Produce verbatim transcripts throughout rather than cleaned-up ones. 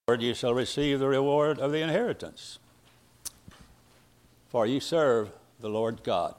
You shall receive the reward of the inheritance, for you serve the Lord God.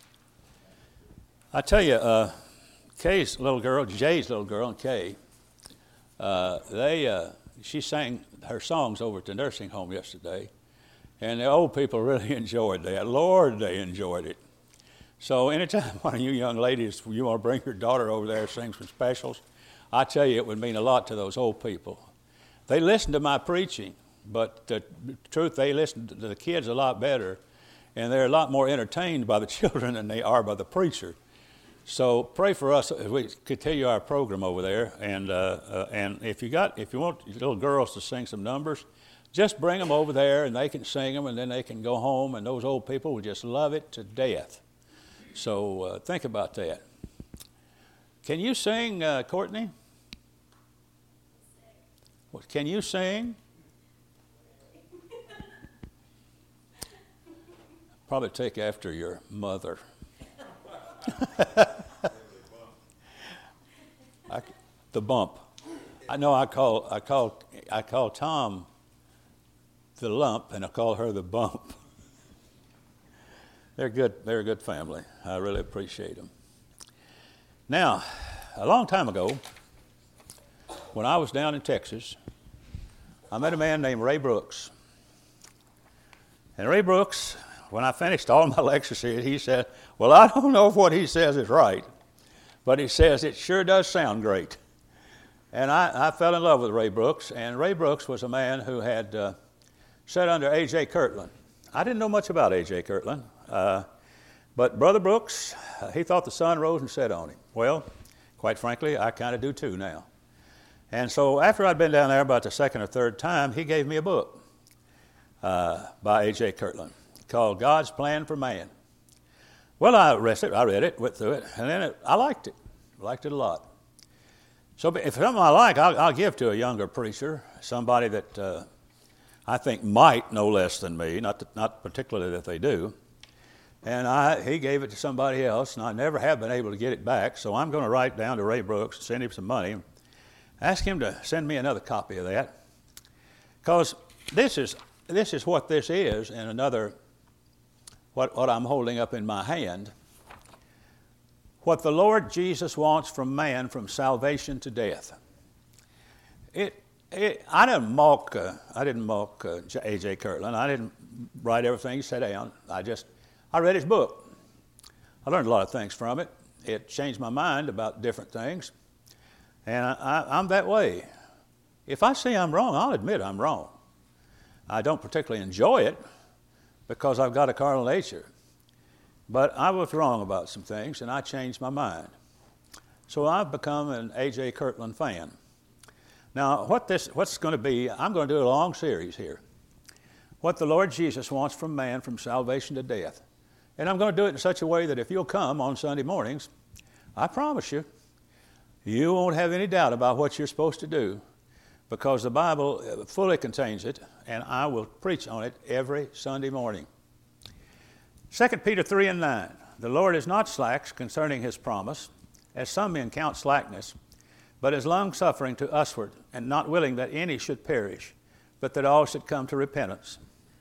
I tell you, uh, Kay's little girl, Jay's little girl, and Kay, uh, they uh, she sang her songs over at the nursing home yesterday, and the old people really enjoyed that. Lord, they enjoyed it. So anytime one of you young ladies, you want to bring your daughter over there and sing some specials, I tell you, it would mean a lot to those old people. They listen to my preaching, but the truth, they listen to the kids a lot better, and they're a lot more entertained by the children than they are by the preacher. So pray for us as we continue our program over there, and uh, uh, and if you got if you want little girls to sing some numbers, just bring them over there, and they can sing them, and then they can go home, and those old people will just love it to death. So uh, think about that. Can you sing, uh, Courtney? Can you sing? Probably take after your mother. I, the bump. I know I call I call I call Tom the lump, and I call her the bump. They're good. They're a good family. I really appreciate them. Now, a long time ago, when I was down in Texas, I met a man named Ray Brooks. And Ray Brooks, when I finished all my lectures here, he said, well, I don't know if what he says is right, but he says it sure does sound great. And I, I fell in love with Ray Brooks, and Ray Brooks was a man who had uh, sat under A J Kirtland. I didn't know much about A J Kirtland, uh, but Brother Brooks, uh, he thought the sun rose and set on him. Well, quite frankly, I kind of do too now. And so after I'd been down there about the second or third time, he gave me a book uh, by A J Kirtland called God's Plan for Man. Well, I read it, I read it, went through it, and then it, I liked it. liked it a lot. So if something I like, I'll, I'll give to a younger preacher, somebody that uh, I think might know less than me, not to, not particularly that they do. And I, he gave it to somebody else, and I never have been able to get it back, so I'm going to write down to Ray Brooks and send him some money. Ask him to send me another copy of that, because this is this is what this is, and another what what I'm holding up in my hand. What the Lord Jesus wants from man, from salvation to death. It, it I didn't mock uh, I didn't mock uh, A J Kirtland. I didn't write everything he said down. I just I read his book. I learned a lot of things from it. It changed my mind about different things. And I, I, I'm that way. If I say I'm wrong, I'll admit I'm wrong. I don't particularly enjoy it because I've got a carnal nature. But I was wrong about some things, and I changed my mind. So I've become an A J Kirtland fan. Now, what this, what's going to be, I'm going to do a long series here. What the Lord Jesus wants from man, from salvation to death. And I'm going to do it in such a way that if you'll come on Sunday mornings, I promise you, you won't have any doubt about what you're supposed to do, because the Bible fully contains it, and I will preach on it every Sunday morning. Second Peter three and nine, the Lord is not slack concerning his promise, as some men count slackness, but is long-suffering to usward, and not willing that any should perish, but that all should come to repentance.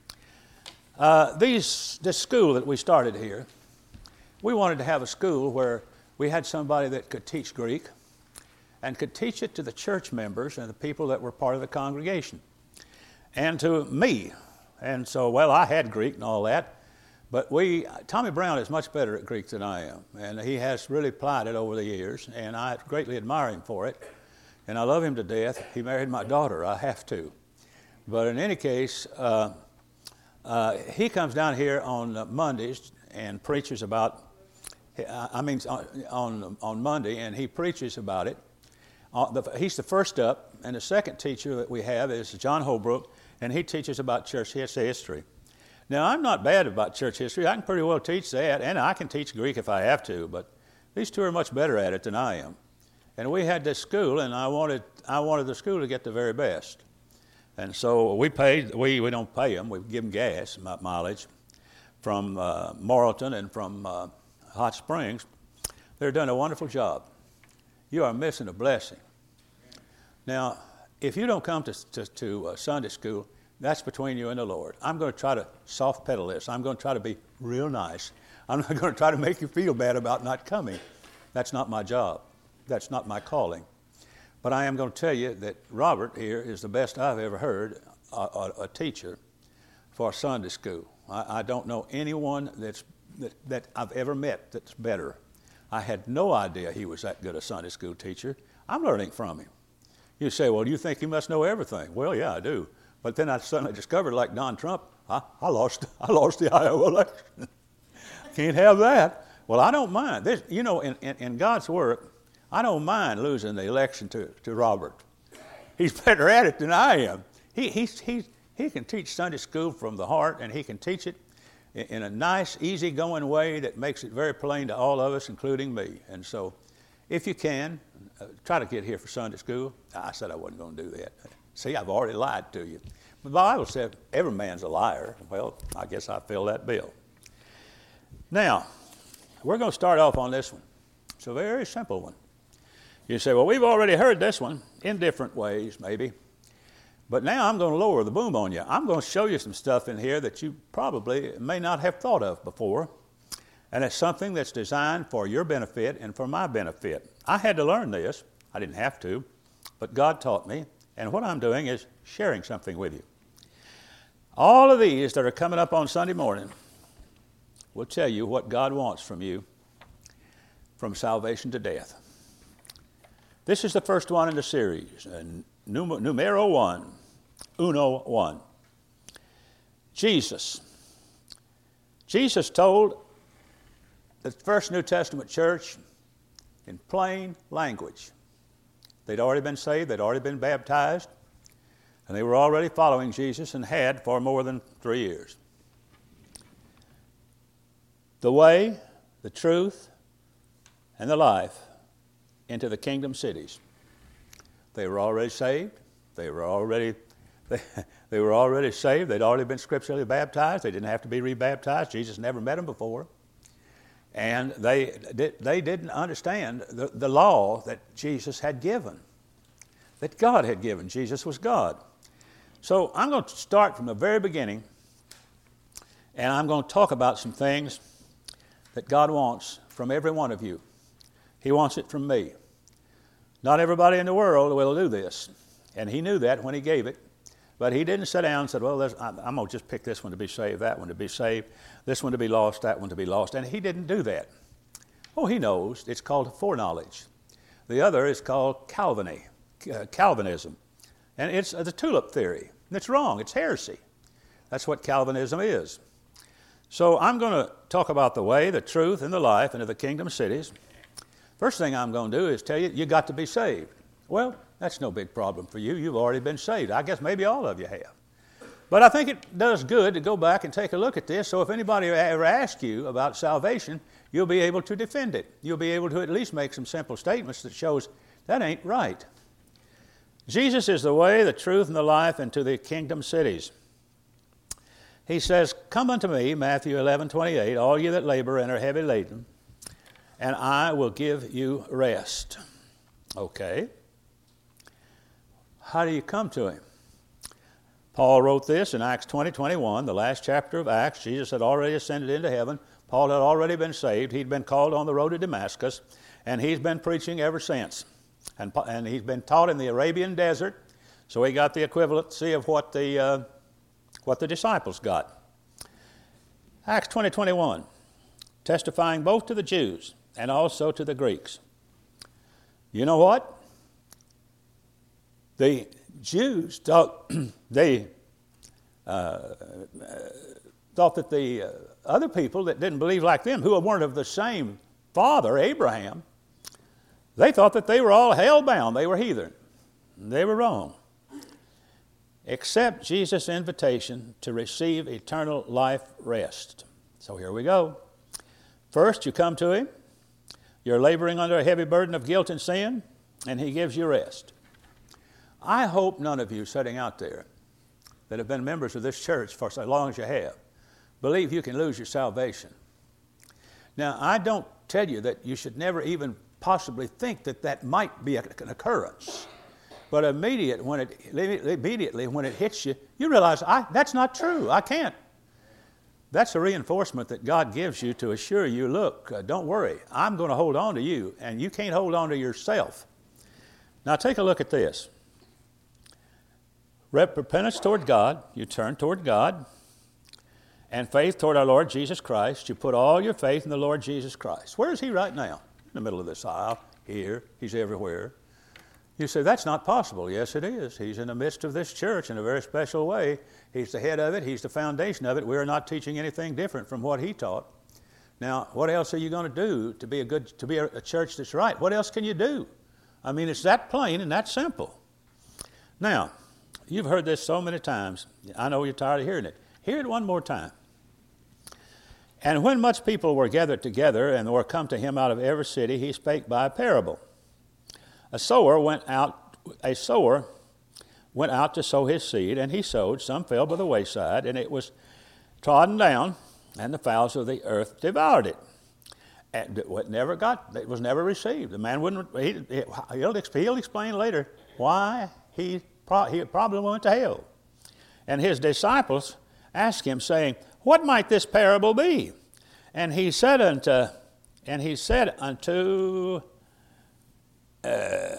Uh, these, this school that we started here, we wanted to have a school where we had somebody that could teach Greek, and could teach it to the church members and the people that were part of the congregation, and to me. And so, well, I had Greek and all that, but we, Tommy Brown is much better at Greek than I am, and he has really applied it over the years, and I greatly admire him for it, and I love him to death. He married my daughter, I have to. But in any case, uh, uh, he comes down here on Mondays and preaches about, I mean, on, on Monday, and he preaches about it. Uh, the, he's the first up, and the second teacher that we have is John Holbrook, and he teaches about church history. Now, I'm not bad about church history. I can pretty well teach that, and I can teach Greek if I have to, but these two are much better at it than I am. And we had this school, and I wanted I wanted the school to get the very best. And so we paid, we, we don't pay them, we give them gas, mileage, from uh, Morrilton and from uh, Hot Springs. They're doing a wonderful job. You are missing a blessing. Now, if you don't come to, to, to uh, Sunday school, that's between you and the Lord. I'm going to try to soft pedal this. I'm going to try to be real nice. I'm not going to try to make you feel bad about not coming. That's not my job. That's not my calling. But I am going to tell you that Robert here is the best I've ever heard a, a, a teacher for Sunday school. I, I don't know anyone that's, that, that I've ever met that's better. I had no idea he was that good a Sunday school teacher. I'm learning from him. You say, well, you think he must know everything? Well, yeah, I do. But then I suddenly discovered, like Don Trump, I, I lost I lost the Iowa election. Can't have that. Well, I don't mind. This, you know, in, in, in God's work, I don't mind losing the election to, to Robert. He's better at it than I am. He, he, he, he can teach Sunday school from the heart, and he can teach it in, in a nice, easygoing way that makes it very plain to all of us, including me. And so, if you can, uh, try to get here for Sunday school. I said I wasn't going to do that. See, I've already lied to you. The Bible said every man's a liar. Well, I guess I fill that bill. Now, we're going to start off on this one. It's a very simple one. You say, well, we've already heard this one in different ways, maybe. But now I'm going to lower the boom on you. I'm going to show you some stuff in here that you probably may not have thought of before. And it's something that's designed for your benefit and for my benefit. I had to learn this. I didn't have to, but God taught me. And what I'm doing is sharing something with you. All of these that are coming up on Sunday morning will tell you what God wants from you from salvation to death. This is the first one in the series, uh, num- numero one, uno one. Jesus. Jesus told the first New Testament church in plain language. They'd already been saved, they'd already been baptized, and they were already following Jesus and had for more than three years. The way, the truth, and the life into the kingdom cities. They were already saved. They were already they, they were already saved. They'd already been scripturally baptized. They didn't have to be rebaptized. Jesus never met them before. And they, they didn't understand the, the law that Jesus had given, that God had given. Jesus was God. So I'm going to start from the very beginning, and I'm going to talk about some things that God wants from every one of you. He wants it from me. Not everybody in the world will do this, and he knew that when he gave it. But he didn't sit down and said, well, I'm going to just pick this one to be saved, that one to be saved, this one to be lost, that one to be lost. And he didn't do that. Oh, he knows. It's called foreknowledge. The other is called Calviny, uh, Calvinism. And it's uh, the tulip theory. And it's wrong. It's heresy. That's what Calvinism is. So I'm going to talk about the way, the truth, and the life into the kingdom cities. First thing I'm going to do is tell you, you got to be saved. Well, that's no big problem for you. You've already been saved. I guess maybe all of you have. But I think it does good to go back and take a look at this, so if anybody ever asks you about salvation, you'll be able to defend it. You'll be able to at least make some simple statements that shows that ain't right. Jesus is the way, the truth, and the life into the kingdom cities. He says, come unto me, Matthew eleven twenty-eight, all you that labor and are heavy laden, and I will give you rest. Okay. How do you come to him? Paul wrote this in Acts twenty twenty-one, the last chapter of Acts. Jesus had already ascended into heaven. Paul had already been saved. He'd been called on the road to Damascus, and he's been preaching ever since. And, and he's been taught in the Arabian desert, so he got the equivalency of what the, uh, what the disciples got. Acts twenty twenty-one, testifying both to the Jews and also to the Greeks. You know what? The Jews thought they uh, thought that the uh, other people that didn't believe like them, who weren't of the same father, Abraham, they thought that they were all hell-bound. They were heathen. They were wrong. Accept Jesus' invitation to receive eternal life rest. So here we go. First, you come to him. You're laboring under a heavy burden of guilt and sin, and he gives you rest. I hope none of you sitting out there that have been members of this church for so long as you have believe you can lose your salvation. Now, I don't tell you that you should never even possibly think that that might be an occurrence. But immediate when it, immediately when it hits you, you realize, I, that's not true. I can't. That's a reinforcement that God gives you to assure you, look, uh, don't worry. I'm going to hold on to you, and you can't hold on to yourself. Now take a look at this. Repentance toward God, you turn toward God, and faith toward our Lord Jesus Christ. You put all your faith in the Lord Jesus Christ. Where is he right now? In the middle of this aisle, here, he's everywhere. You say, that's not possible. Yes, it is. He's in the midst of this church in a very special way. He's the head of it. He's the foundation of it. We're not teaching anything different from what he taught. Now, what else are you going to do to be a good, to be a, a church that's right? What else can you do? I mean, it's that plain and that simple. Now, you've heard this so many times. I know you're tired of hearing it. Hear it one more time. And when much people were gathered together and were come to him out of every city, he spake by a parable. A sower went out, a sower went out to sow his seed, and he sowed. Some fell by the wayside, and it was trodden down, and the fowls of the earth devoured it. And it never got, it was never received. The man wouldn't, he, he'll, he'll explain later why he, he probably went to hell. And his disciples asked him, saying, what might this parable be? And he said unto, and he said unto, Uh,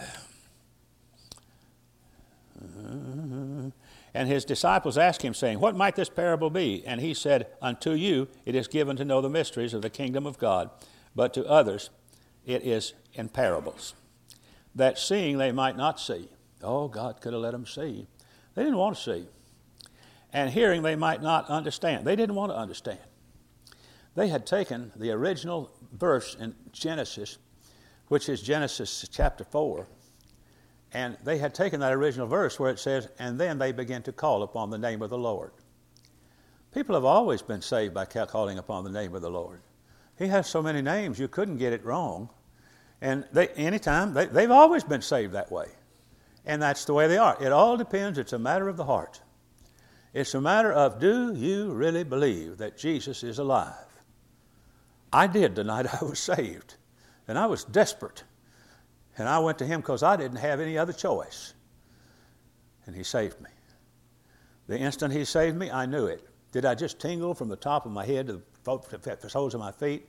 and his disciples asked him, saying, what might this parable be? And he said, unto you it is given to know the mysteries of the kingdom of God, but to others it is in parables, that seeing they might not see. Oh, God could have let them see. They didn't want to see. And hearing they might not understand. They didn't want to understand. They had taken the original verse in Genesis, which is Genesis chapter four, and they had taken that original verse where it says, and then they began to call upon the name of the Lord. People have always been saved by calling upon the name of the Lord. He has so many names, you couldn't get it wrong. And they, anytime, they, they've always been saved that way. And that's the way they are. It all depends. It's a matter of the heart. It's a matter of, do you really believe that Jesus is alive? I did the night I was saved. And I was desperate. And I went to him because I didn't have any other choice. And he saved me. The instant he saved me, I knew it. Did I just tingle from the top of my head to the soles of my feet?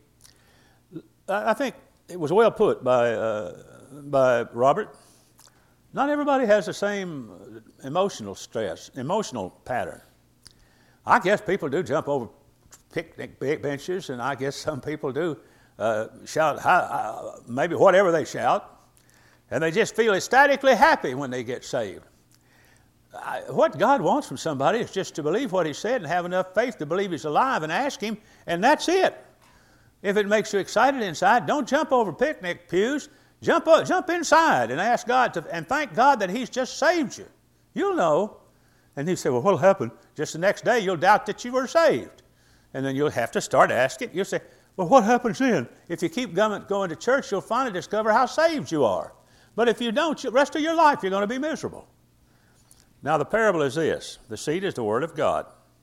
I think it was well put by, uh, by Robert. Not everybody has the same emotional stress, emotional pattern. I guess people do jump over picnic benches, and I guess some people do uh, shout, uh, maybe whatever they shout, and they just feel ecstatically happy when they get saved. I, what God wants from somebody is just to believe what he said and have enough faith to believe he's alive and ask him, and that's it. If it makes you excited inside, don't jump over picnic pews. Jump up, jump inside and ask God to, and thank God that he's just saved you. You'll know. And you say, well, what'll happen? Just the next day, you'll doubt that you were saved. And then you'll have to start asking. You'll say, well, what happens then? If you keep going, going to church, you'll finally discover how saved you are. But if you don't, the rest of your life, you're going to be miserable. Now, the parable is this. The seed is the Word of God.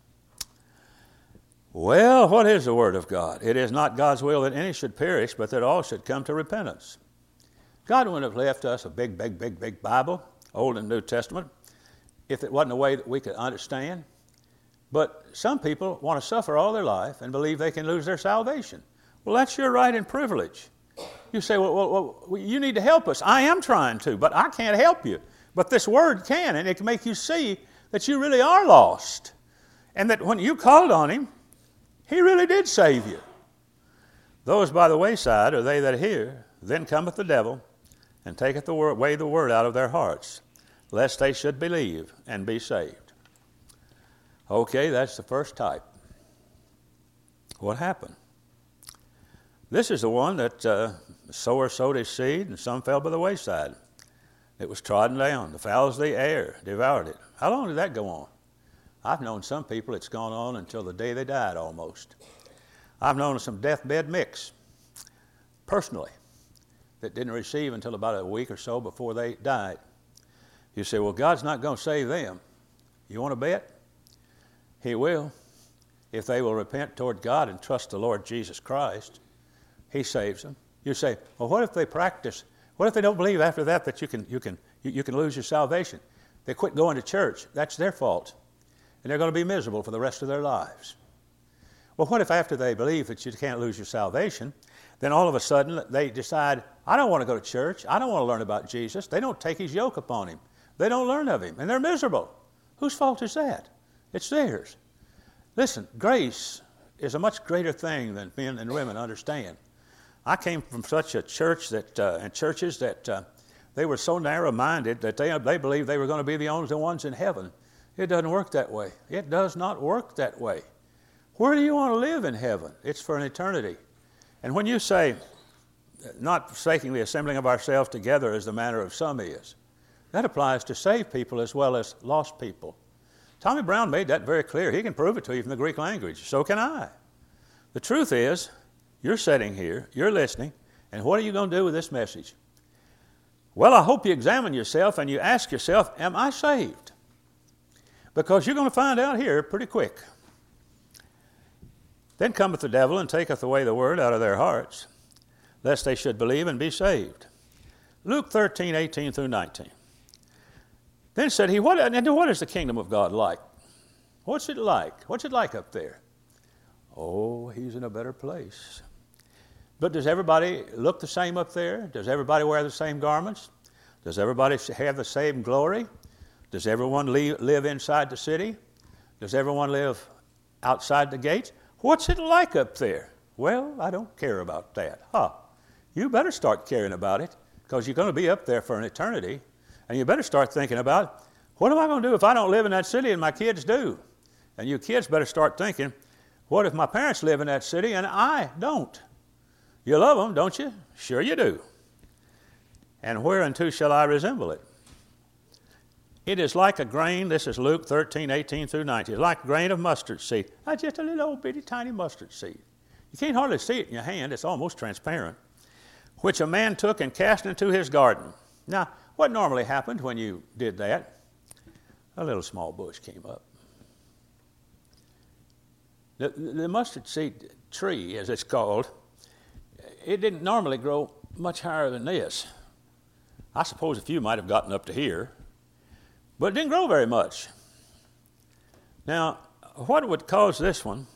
Well, what is the Word of God? It is not God's will that any should perish, but that all should come to repentance. God wouldn't have left us a big, big, big, big Bible, Old and New Testament, if it wasn't a way that we could understand. But some people want to suffer all their life and believe they can lose their salvation. Well, that's your right and privilege. You say, well, well, well, you need to help us. I am trying to, but I can't help you. But this Word can, and it can make you see that you really are lost. And that when you called on him, he really did save you. Those by the wayside are they that hear, then cometh the devil, and taketh the word, away the word out of their hearts, lest they should believe and be saved. Okay, that's the first type. What happened? This is the one that uh, the sower sowed his seed, and some fell by the wayside. It was trodden down. The fowls of the air devoured it. How long did that go on? I've known some people it's gone on until the day they died almost. I've known some deathbed mix, personally, that didn't receive until about a week or so before they died. You say, well, God's not going to save them. You want to bet? He will. If they will repent toward God and trust the Lord Jesus Christ, he saves them. You say, well, what if they practice? What if they don't believe after that that you can you can You, you can lose your salvation. They quit going to church. That's their fault. And they're going to be miserable for the rest of their lives. Well, what if after they believe that you can't lose your salvation, then all of a sudden they decide, I don't want to go to church. I don't want to learn about Jesus. They don't take his yoke upon him. They don't learn of him. And they're miserable. Whose fault is that? It's theirs. Listen, grace is a much greater thing than men and women understand. I came from such a church that, uh, and churches that uh, they were so narrow-minded that they, they believed they were going to be the only ones in heaven. It doesn't work that way. It does not work that way. Where do you want to live in heaven? It's for an eternity. And when you say, not forsaking the assembling of ourselves together as the manner of some is, that applies to saved people as well as lost people. Tommy Brown made that very clear. He can prove it to you from the Greek language. So can I. The truth is, you're sitting here, you're listening, and what are you going to do with this message? Well, I hope you examine yourself and you ask yourself, am I saved? Because you're going to find out here pretty quick. Then cometh the devil and taketh away the word out of their hearts, lest they should believe and be saved. Luke thirteen, eighteen through nineteen. Then said he, what, and what is the kingdom of God like? What's it like? What's it like up there? Oh, he's in a better place. But does everybody look the same up there? Does everybody wear the same garments? Does everybody have the same glory? Does everyone live, live inside the city? Does everyone live outside the gates? What's it like up there? Well, I don't care about that. Huh. You better start caring about it, because you're going to be up there for an eternity. And you better start thinking about, what am I going to do if I don't live in that city and my kids do? And you kids better start thinking, what if my parents live in that city and I don't? You love them, don't you? Sure you do. And whereunto shall I resemble it? It is like a grain, this is Luke thirteen, eighteen through nineteen, it's like a grain of mustard seed. That's just a little old bitty tiny mustard seed. You can't hardly see it in your hand, it's almost transparent. Which a man took and cast into his garden. Now, what normally happened when you did that? A little small bush came up. The, the mustard seed tree, as it's called, it didn't normally grow much higher than this. I suppose a few might have gotten up to here, but it didn't grow very much. Now, what would cause this one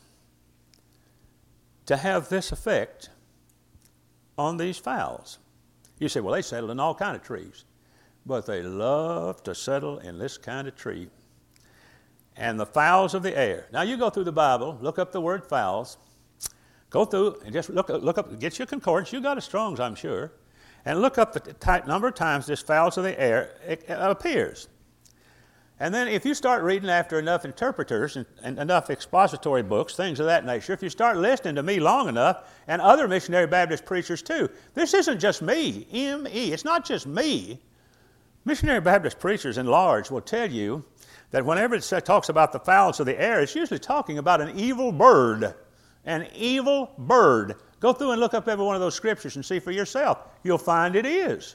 to have this effect on these fowls? You say, well, they settle in all kinds of trees. But they love to settle in this kind of tree. And the fowls of the air. Now you go through the Bible, look up the word fowls. Go through and just look, look up, get your concordance. You got a Strong's, I'm sure. And look up the type, number of times this fowls of the air it, it appears. And then if you start reading after enough interpreters and, and enough expository books, things of that nature, if you start listening to me long enough, and other missionary Baptist preachers too, this isn't just me, M E, it's not just me. Missionary Baptist preachers in large will tell you that whenever it talks about the fowls of the air, it's usually talking about an evil bird. An evil bird. Go through and look up every one of those scriptures and see for yourself. You'll find it is.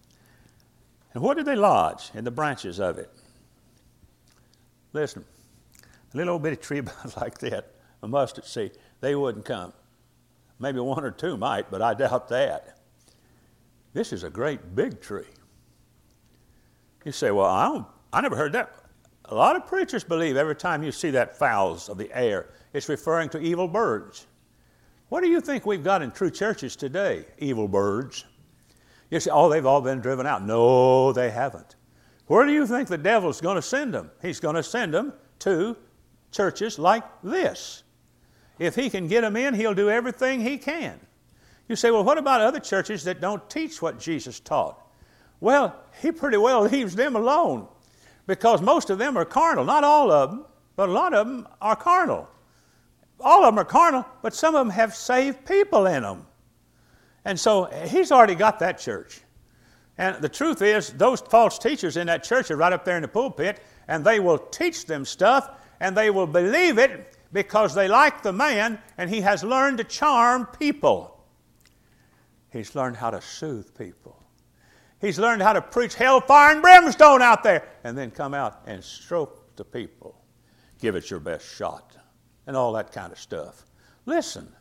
And where did they lodge? In the branches of it. Listen, a little old bitty tree about like that, a mustard seed, they wouldn't come. Maybe one or two might, but I doubt that. This is a great big tree. You say, well, I, don't, I never heard that. A lot of preachers believe every time you see that fowls of the air, it's referring to evil birds. What do you think we've got in true churches today? Evil birds. You say, oh, they've all been driven out. No, they haven't. Where do you think the devil's going to send them? He's going to send them to churches like this. If he can get them in, he'll do everything he can. You say, well, what about other churches that don't teach what Jesus taught? Well, he pretty well leaves them alone, because most of them are carnal. Not all of them, but a lot of them are carnal. All of them are carnal, but some of them have saved people in them. And so he's already got that church. And the truth is, those false teachers in that church are right up there in the pulpit, and they will teach them stuff, and they will believe it because they like the man, and he has learned to charm people. He's learned how to soothe people. He's learned how to preach hellfire and brimstone out there and then come out and stroke the people. Give it your best shot and all that kind of stuff. Listen,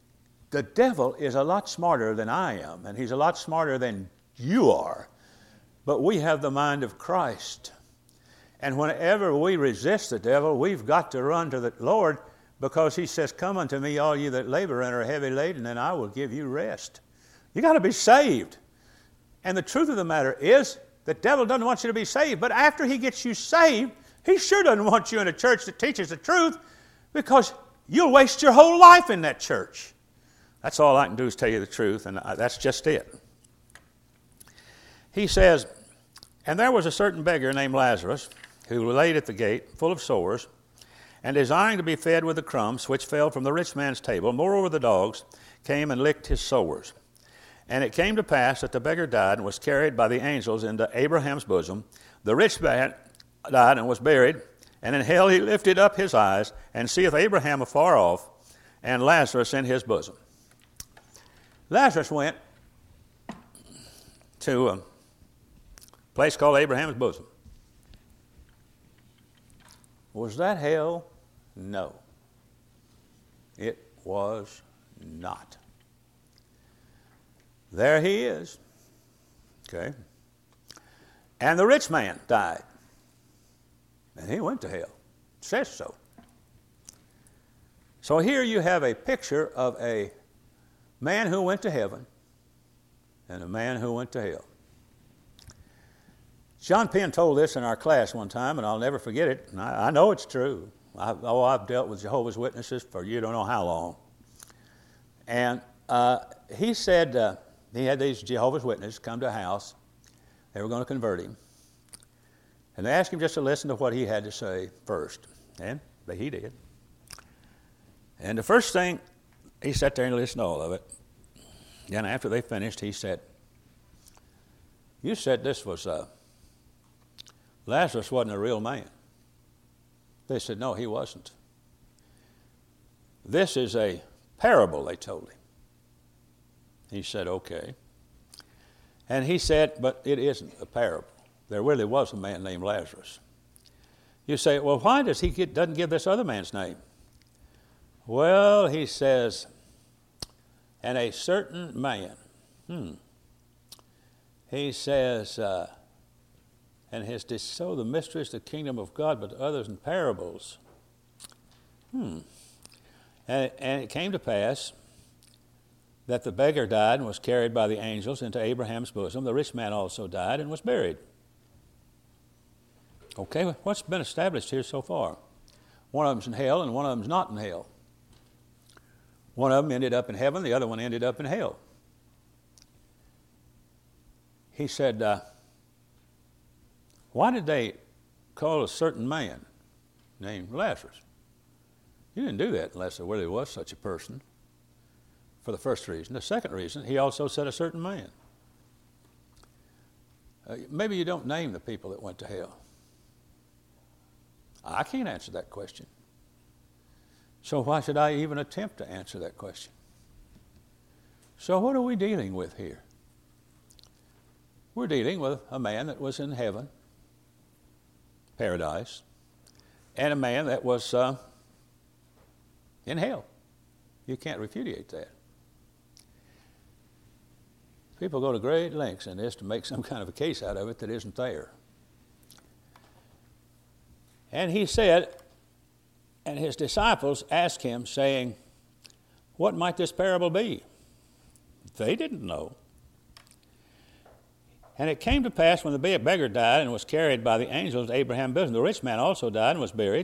the devil is a lot smarter than I am, and he's a lot smarter than you are. but we have the mind of Christ. And whenever we resist the devil, we've got to run to the Lord, because he says, come unto me, all you that labor and are heavy laden, and I will give you rest. You got to be saved. And the truth of the matter is, the devil doesn't want you to be saved. But after he gets you saved, he sure doesn't want you in a church that teaches the truth, because you'll waste your whole life in that church. That's all I can do is tell you the truth, and that's just it. He says, and there was a certain beggar named Lazarus, who laid at the gate, full of sores, and desiring to be fed with the crumbs which fell from the rich man's table. Moreover, the dogs came and licked his sores. And it came to pass that the beggar died and was carried by the angels into Abraham's bosom. The rich man died and was buried, and in hell he lifted up his eyes, and seeth Abraham afar off, and Lazarus in his bosom. Lazarus went to a place called Abraham's bosom. Was that hell? No. It was not. There he is. Okay. And the rich man died. And he went to hell. It says so. So here you have a picture of a man who went to heaven and a man who went to hell. John Penn told this in our class one time, and I'll never forget it. And I, I know it's true. I, oh, I've dealt with Jehovah's Witnesses for you don't know how long. And uh, he said uh, he had these Jehovah's Witnesses come to a house. They were going to convert him. And they asked him just to listen to what he had to say first. And he did. And the first thing, he sat there and listened to all of it. Then after they finished, he said, you said this was... Uh, Lazarus wasn't a real man. They said, no, he wasn't. This is a parable, they told him. He said, okay. And he said, but it isn't a parable. There really was a man named Lazarus. You say, well, why does he get, doesn't give this other man's name? Well, he says, and a certain man, hmm, he says, uh, and has to show the mysteries of the kingdom of God, but to others in parables. Hmm. And it, and it came to pass that the beggar died and was carried by the angels into Abraham's bosom. The rich man also died and was buried. Okay, what's been established here so far? One of them's in hell and one of them's not in hell. One of them ended up in heaven, the other one ended up in hell. He said, uh, why did they call a certain man named Lazarus? You didn't do that unless there really was such a person, for the first reason. The second reason, he also said a certain man. Uh, maybe you don't name the people that went to hell. I can't answer that question. So why should I even attempt to answer that question? So what are we dealing with here? We're dealing with a man that was in heaven, paradise, and a man that was uh, in hell. You can't repudiate that. People go to great lengths in this to make some kind of a case out of it that isn't there. And he said, and his disciples asked him, saying, what might this parable be? They didn't know. And it came to pass when the beggar died and was carried by the angels to Abraham's bosom, the rich man also died and was buried.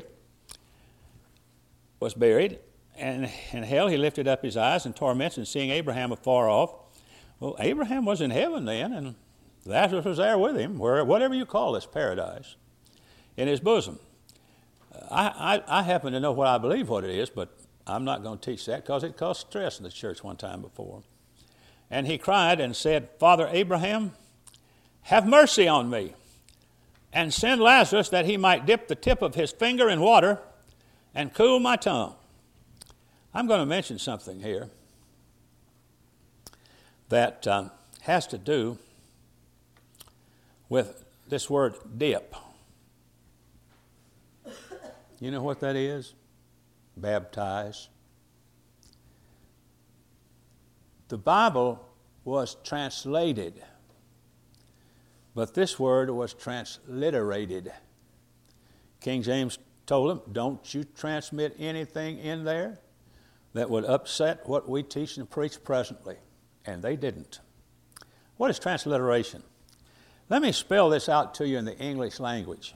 Was buried, and in hell he lifted up his eyes in torments, and seeing Abraham afar off. Well, Abraham was in heaven then, and Lazarus was there with him, where whatever you call this paradise, in his bosom. I, I, I happen to know what I believe what it is, but I'm not going to teach that because it caused stress in the church one time before. And he cried and said, Father Abraham, have mercy on me, and send Lazarus that he might dip the tip of his finger in water and cool my tongue. I'm going to mention something here that um, has to do with this word dip. You know what that is? Baptize. The Bible was translated But this word was transliterated. King James told him, don't you transmit anything in there that would upset what we teach and preach presently. And they didn't. What is transliteration? Let me spell this out to you in the English language.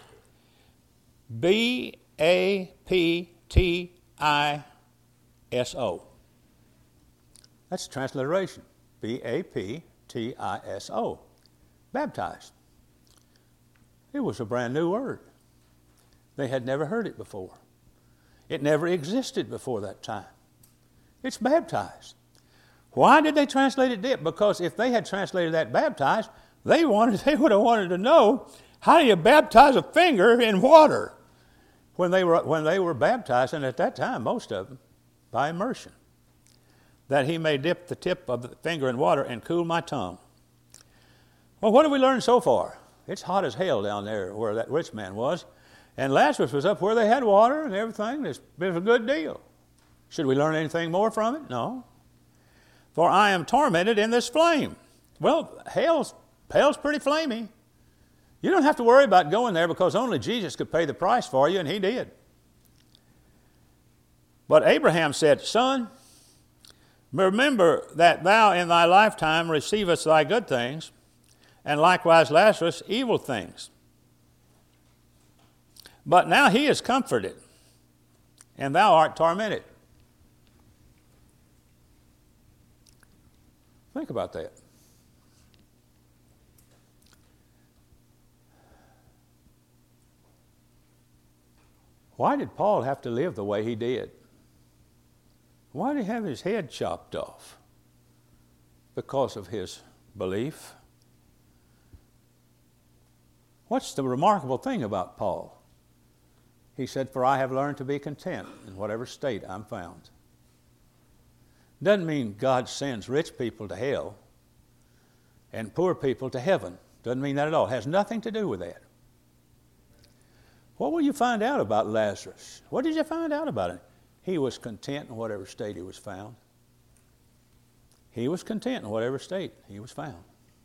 B A P T I S O. That's transliteration. B A P T I S O. Baptized. It was a brand new word. They had never heard it before. It never existed before that time. It's baptized. Why did they translate it dip? Because if they had translated that baptized, they wanted they would have wanted to know, how do you baptize a finger in water? When they were when they were baptized, and at that time most of them, by immersion, that he may dip the tip of the finger in water and cool my tongue. Well, what have we learned so far? It's hot as hell down there where that rich man was. And Lazarus was up where they had water and everything. It's been a good deal. Should we learn anything more from it? No. For I am tormented in this flame. Well, hell's, hell's pretty flamey. You don't have to worry about going there because only Jesus could pay the price for you, and he did. But Abraham said, Son, remember that thou in thy lifetime receivest thy good things, and likewise Lazarus evil things. But now he is comforted, and thou art tormented. Think about that. Why did Paul have to live the way he did? Why did he have his head chopped off? Because of his belief. What's the remarkable thing about Paul? He said, for I have learned to be content in whatever state I'm found. Doesn't mean God sends rich people to hell and poor people to heaven. Doesn't mean that at all. It has nothing to do with that. What will you find out about Lazarus? What did you find out about him? He was content in whatever state he was found. He was content in whatever state he was found.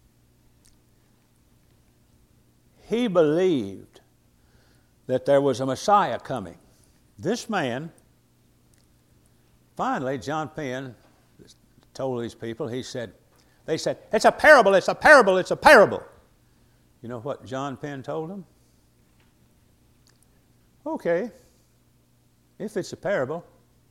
He believed that there was a Messiah coming. This man, finally, John Penn told these people, he said, they said, it's a parable, it's a parable, it's a parable. You know what John Penn told them? Okay, if it's a parable,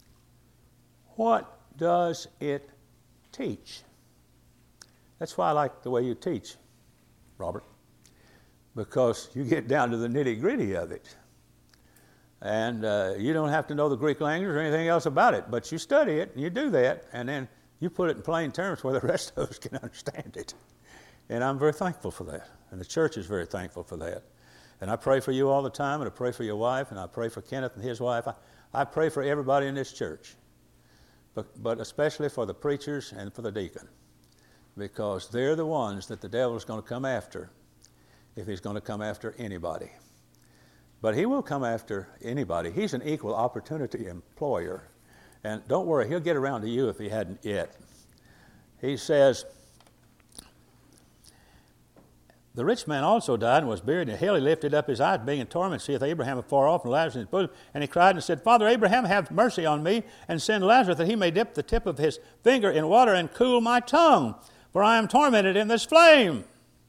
what does it teach? That's why I like the way you teach, Robert, because you get down to the nitty-gritty of it. And uh, you don't have to know the Greek language or anything else about it, but you study it, and you do that, and then you put it in plain terms where the rest of us can understand it. And I'm very thankful for that, and the church is very thankful for that. And I pray for you all the time, and I pray for your wife, and I pray for Kenneth and his wife. I, I pray for everybody in this church, but, but especially for the preachers and for the deacon, because they're the ones that the devil is going to come after if he's going to come after anybody. But he will come after anybody. He's an equal opportunity employer. And don't worry, he'll get around to you if he hadn't yet. He says, the rich man also died and was buried in hell. He lifted up his eyes, being in torment, seeth Abraham afar off and Lazarus in his bosom. And he cried and said, Father Abraham, have mercy on me, and send Lazarus that he may dip the tip of his finger in water and cool my tongue, for I am tormented in this flame.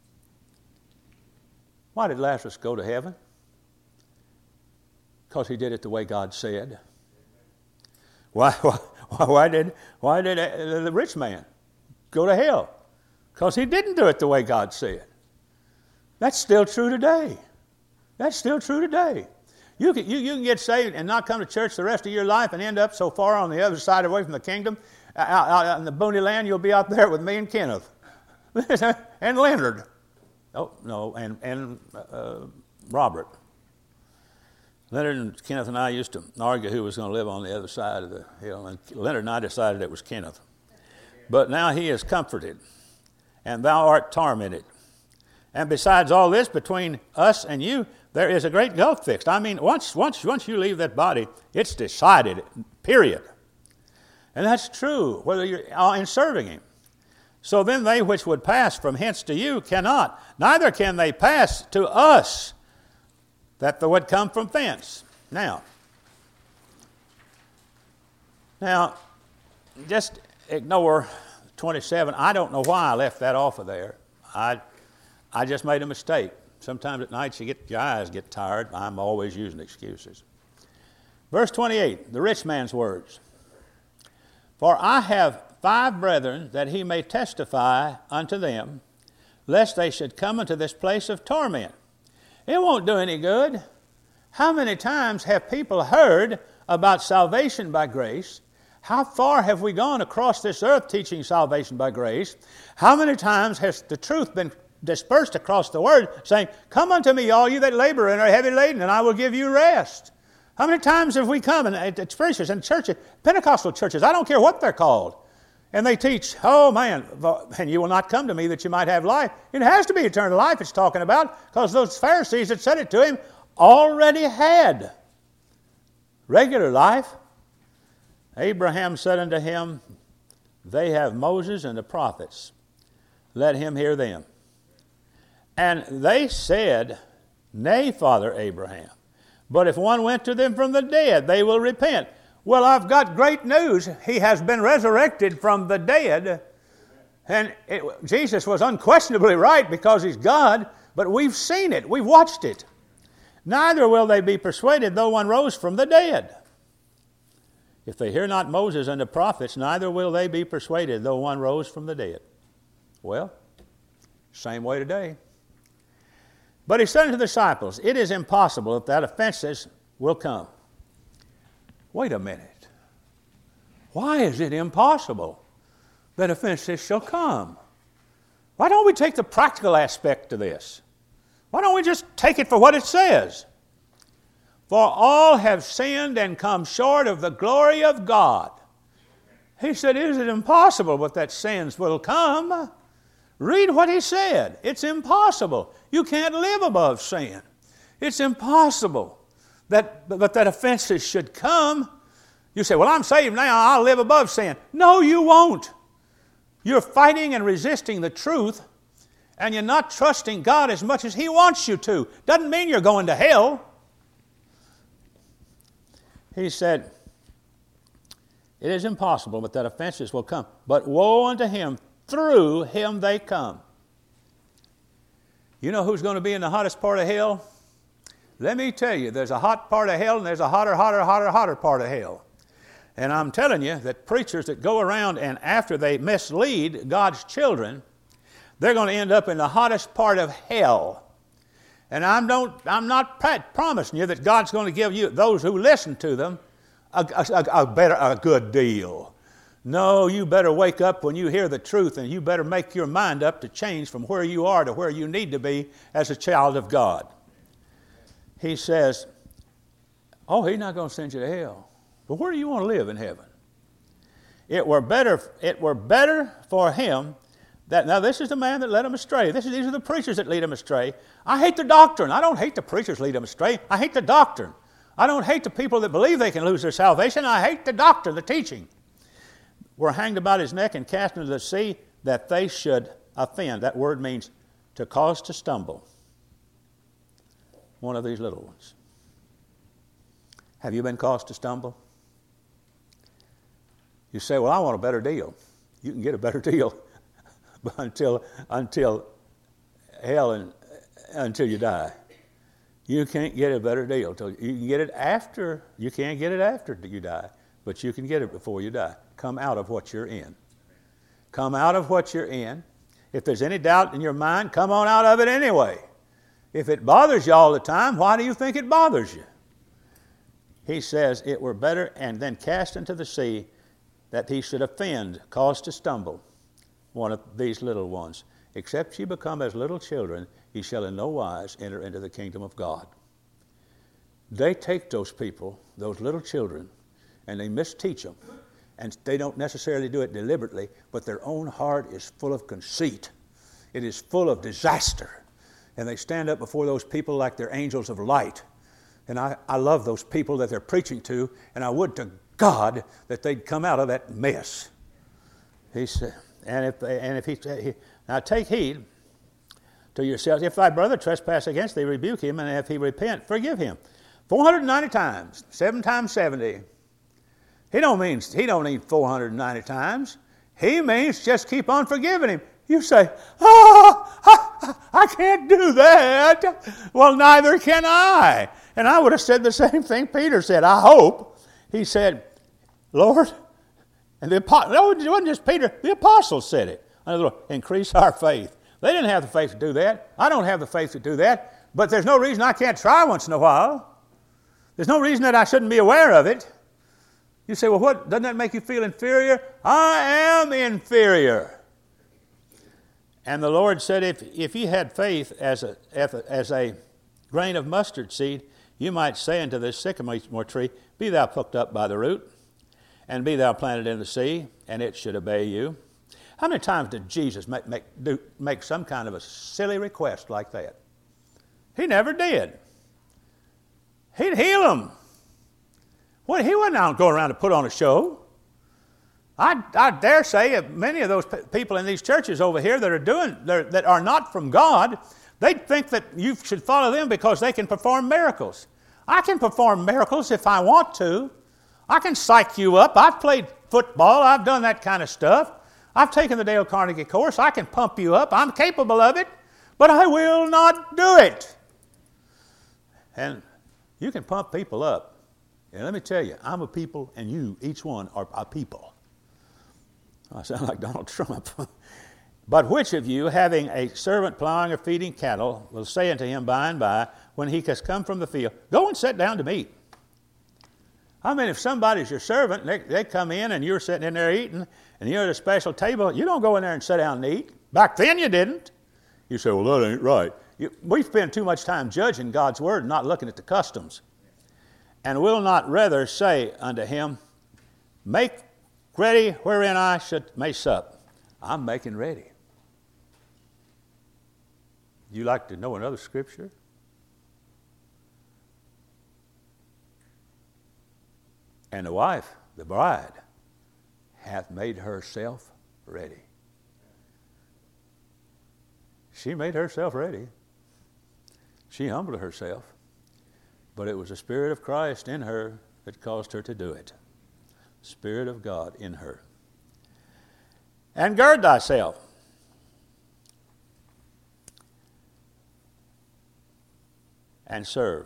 Why did Lazarus go to heaven? Because he did it the way God said. Why, why, why did, why did the rich man go to hell? Because he didn't do it the way God said. That's still true today. That's still true today. You can, you, you can get saved and not come to church the rest of your life and end up so far on the other side away from the kingdom. Out, out in the boony land, you'll be out there with me and Kenneth. And Leonard. Oh, no, and, and uh, Robert. Leonard and Kenneth and I used to argue who was going to live on the other side of the hill, and Leonard and I decided it was Kenneth. But now he is comforted, and thou art tormented. And besides all this, between us and you, there is a great gulf fixed. I mean, once, once, once you leave that body, it's decided, period. And that's true, whether you're in serving him. So then they which would pass from hence to you cannot, neither can they pass to us that would come from thence. Now, now, just ignore twenty-seven. I don't know why I left that off of there. I, I just made a mistake. Sometimes at night you get, your eyes get tired. I'm always using excuses. Verse twenty-eight, the rich man's words. For I have five brethren, that he may testify unto them, lest they should come into this place of torment. It won't do any good. How many times have people heard about salvation by grace? How far have we gone across this earth teaching salvation by grace? How many times has the truth been dispersed across the word, saying, come unto me, all you that labor and are heavy laden, and I will give you rest? How many times have we come and at preachers and churches, Pentecostal churches, I don't care what they're called, and they teach, oh man, and you will not come to me that you might have life. It has to be eternal life it's talking about, because those Pharisees that said it to him already had regular life. Abraham said unto him, they have Moses and the prophets. Let him hear them. And they said, nay, Father Abraham, but if one went to them from the dead, they will repent. Well, I've got great news. He has been resurrected from the dead. And it, Jesus was unquestionably right because he's God, but we've seen it. We've watched it. Neither will they be persuaded though one rose from the dead. If they hear not Moses and the prophets, neither will they be persuaded though one rose from the dead. Well, same way today. But he said unto the disciples, it is impossible that offenses will come. Wait a minute. Why is it impossible that offenses shall come? Why don't we take the practical aspect to this? Why don't we just take it for what it says? For all have sinned and come short of the glory of God. He said, is it impossible but that sins will come? Read what he said. It's impossible. You can't live above sin. It's impossible that, but that offenses should come. You say, well, I'm saved now. I'll live above sin. No, you won't. You're fighting and resisting the truth, and you're not trusting God as much as he wants you to. Doesn't mean you're going to hell. He said, it is impossible but that offenses will come. But woe unto him, through him they come. You know who's going to be in the hottest part of hell? Let me tell you, there's a hot part of hell and there's a hotter, hotter, hotter, hotter part of hell. And I'm telling you that preachers that go around and after they mislead God's children, they're going to end up in the hottest part of hell. And I'm, don't, I'm not promising you that God's going to give you, those who listen to them, a, a, a, better, a good deal. No, you better wake up when you hear the truth, and you better make your mind up to change from where you are to where you need to be as a child of God. He says, oh, he's not going to send you to hell. But where do you want to live in heaven? It were better, it were better for him that, now this is the man that led him astray. This is, these are the preachers that lead him astray. I hate the doctrine. I don't hate the preachers lead him astray. I hate the doctrine. I don't hate the people that believe they can lose their salvation. I hate the doctrine, the teaching. Were hanged about his neck and cast into the sea, that they should offend. That word means to cause to stumble. One of these little ones. Have you been caused to stumble? You say, well, I want a better deal. You can get a better deal but until, until hell and until you die. You can't get a better deal. Till, you can get it after. You can't get it after you die, but you can get it before you die. Come out of what you're in. Come out of what you're in. If there's any doubt in your mind, come on out of it anyway. If it bothers you all the time, why do you think it bothers you? He says, it were better, and then cast into the sea, that he should offend, cause to stumble, one of these little ones. Except ye become as little children, ye shall in no wise enter into the kingdom of God. They take those people, those little children, and they misteach them. And they don't necessarily do it deliberately, but their own heart is full of conceit. It is full of disaster. And they stand up before those people like they're angels of light. And I, I love those people that they're preaching to, and I would to God that they'd come out of that mess. He said, And if and if he, he now take heed to yourselves. If thy brother trespass against thee, rebuke him, and if he repent, forgive him. four hundred ninety times, seven times seventy. He don't mean he don't need four hundred ninety times. He means just keep on forgiving him. You say, oh, I, I can't do that. Well, neither can I. And I would have said the same thing Peter said, I hope. He said, Lord, and the apostle, no, it wasn't just Peter, the apostles said it. Increase our faith. They didn't have the faith to do that. I don't have the faith to do that. But there's no reason I can't try once in a while. There's no reason that I shouldn't be aware of it. You say, well, what, doesn't that make you feel inferior? I am inferior. And the Lord said, if, if you had faith as a, as a grain of mustard seed, you might say unto this sycamore tree, be thou plucked up by the root, and be thou planted in the sea, and it should obey you. How many times did Jesus make, make, do, make some kind of a silly request like that? He never did. He'd heal them. Well, he wasn't out going around to put on a show. I, I dare say if many of those p- people in these churches over here that are doing that are not from God, they think that you should follow them because they can perform miracles. I can perform miracles if I want to. I can psych you up. I've played football. I've done that kind of stuff. I've taken the Dale Carnegie course. I can pump you up. I'm capable of it, but I will not do it. And you can pump people up. And let me tell you, I'm a people, and you, each one, are a people. I sound like Donald Trump. But which of you, having a servant plowing or feeding cattle, will say unto him by and by, when he has come from the field, go and sit down to meat? I mean, if somebody's your servant, and they, they come in and you're sitting in there eating, and you're at a special table, you don't go in there and sit down and eat. Back then you didn't. You say, well, that ain't right. You, we spend too much time judging God's word and not looking at the customs. And will not rather say unto him, make ready wherein I should may sup. I'm making ready. You like to know another scripture? And the wife, the bride, hath made herself ready. She made herself ready. She humbled herself. But it was the Spirit of Christ in her that caused her to do it. Spirit of God in her. And gird thyself. And serve.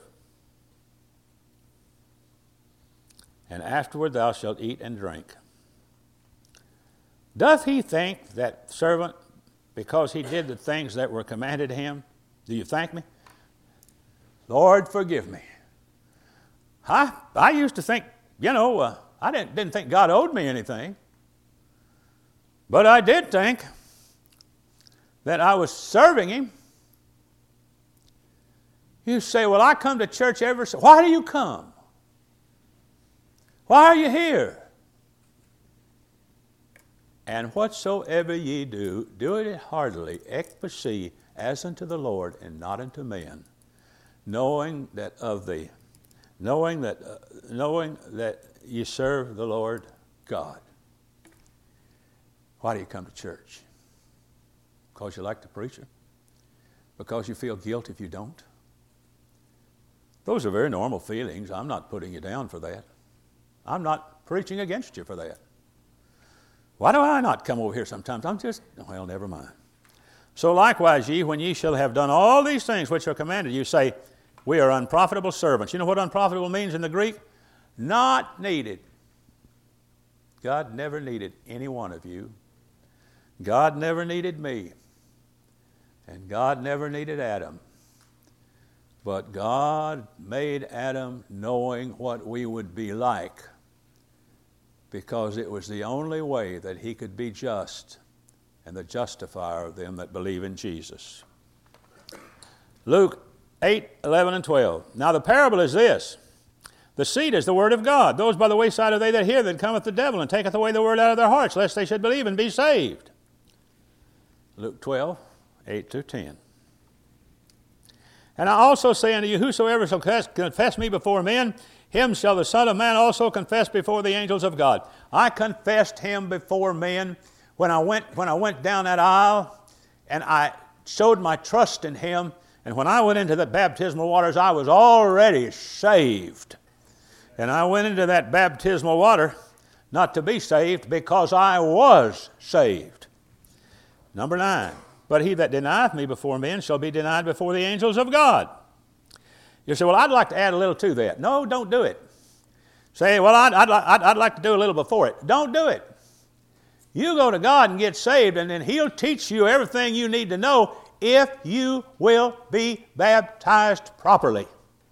And afterward thou shalt eat and drink. Doth he think that servant, because he did the things that were commanded him, do you thank me? Lord, forgive me. I, I used to think, you know, uh, I didn't, didn't think God owed me anything. But I did think that I was serving him. You say, well, I come to church every... Why do you come? Why are you here? And whatsoever ye do, do it heartily, ekpasi, as unto the Lord, and not unto men, knowing that of the, knowing that, uh, knowing that ye serve the Lord God. Why do you come to church? Because you like the preacher? Because you feel guilt if you don't? Those are very normal feelings. I'm not putting you down for that. I'm not preaching against you for that. Why do I not come over here sometimes? I'm just, well, never mind. So likewise ye, when ye shall have done all these things which are commanded you, say, we are unprofitable servants. You know what unprofitable means in the Greek? Not needed. God never needed any one of you. God never needed me. And God never needed Adam. But God made Adam knowing what we would be like, because it was the only way that he could be just and the justifier of them that believe in Jesus. Luke eight, eleven, and twelve. Now the parable is this. The seed is the word of God. Those by the wayside are they that hear, that cometh the devil, and taketh away the word out of their hearts, lest they should believe and be saved. Luke twelve, eight to ten. And I also say unto you, whosoever shall confess me before men, him shall the Son of Man also confess before the angels of God. I confessed him before men when I went, when I went down that aisle and I showed my trust in Him, and when I went into the baptismal waters, I was already saved. And I went into that baptismal water not to be saved, because I was saved. Number nine, but he that denieth me before men shall be denied before the angels of God. You say, well, I'd like to add a little to that. No, don't do it. Say, well, I'd, I'd, I'd, I'd like to do a little before it. Don't do it. You go to God and get saved, and then He'll teach you everything you need to know if you will be baptized properly.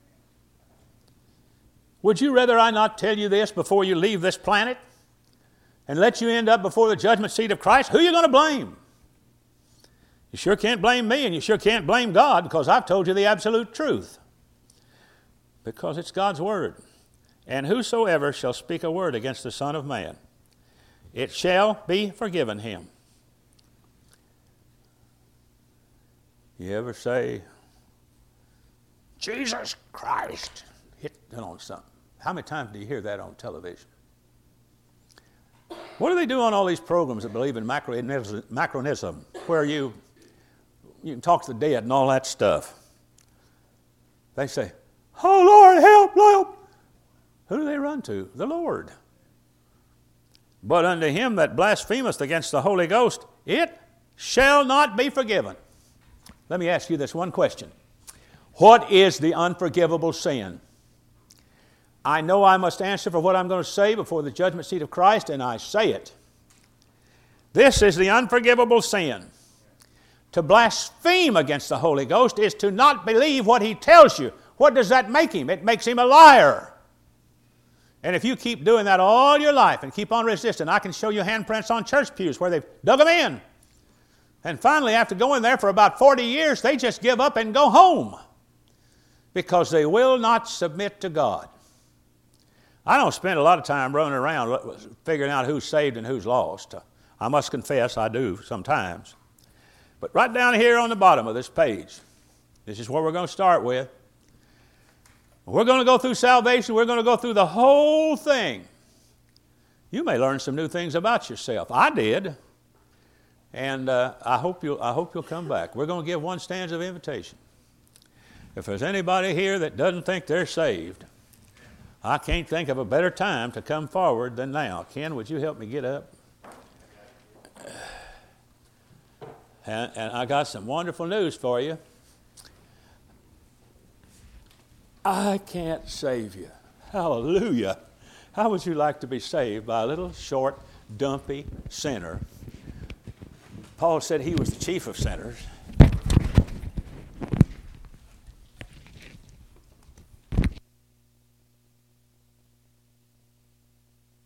Would you rather I not tell you this before you leave this planet and let you end up before the judgment seat of Christ? Who are you going to blame? You sure can't blame me, and you sure can't blame God, because I've told you the absolute truth. Because it's God's word. And whosoever shall speak a word against the Son of Man, it shall be forgiven him. You ever say, Jesus Christ, hit on something? How many times do you hear that on television? What do they do on all these programs that believe in macronism, macronism where you, you can talk to the dead and all that stuff? They say, oh, Lord, help, help. Who do they run to? The Lord. But unto him that blasphemeth against the Holy Ghost, it shall not be forgiven. Let me ask you this one question. What is the unforgivable sin? I know I must answer for what I'm going to say before the judgment seat of Christ, and I say it. This is the unforgivable sin. To blaspheme against the Holy Ghost is to not believe what He tells you. What does that make him? It makes him a liar. And if you keep doing that all your life and keep on resisting, I can show you handprints on church pews where they've dug them in. And finally, after going there for about forty years, they just give up and go home because they will not submit to God. I don't spend a lot of time running around figuring out who's saved and who's lost. I must confess I do sometimes. But right down here on the bottom of this page, this is what we're going to start with. We're going to go through salvation. We're going to go through the whole thing. You may learn some new things about yourself. I did. And uh, I hope you'll, I hope you'll come back. We're going to give one stanza of invitation. If there's anybody here that doesn't think they're saved, I can't think of a better time to come forward than now. Ken, would you help me get up? And, and I got some wonderful news for you. I can't save you. Hallelujah. How would you like to be saved by a little short, dumpy sinner? Paul said he was the chief of sinners.